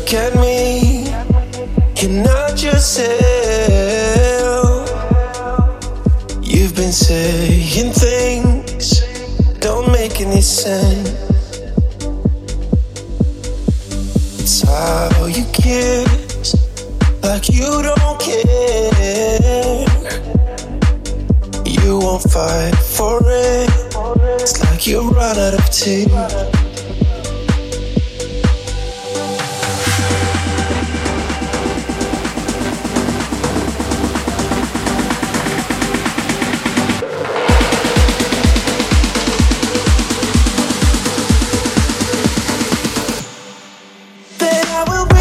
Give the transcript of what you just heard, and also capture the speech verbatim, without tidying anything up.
look at me, you're not yourself. You've been saying things don't make any sense. It's how you kiss, like you don't care. You won't fight for it. It's like you run out of tears. Then I will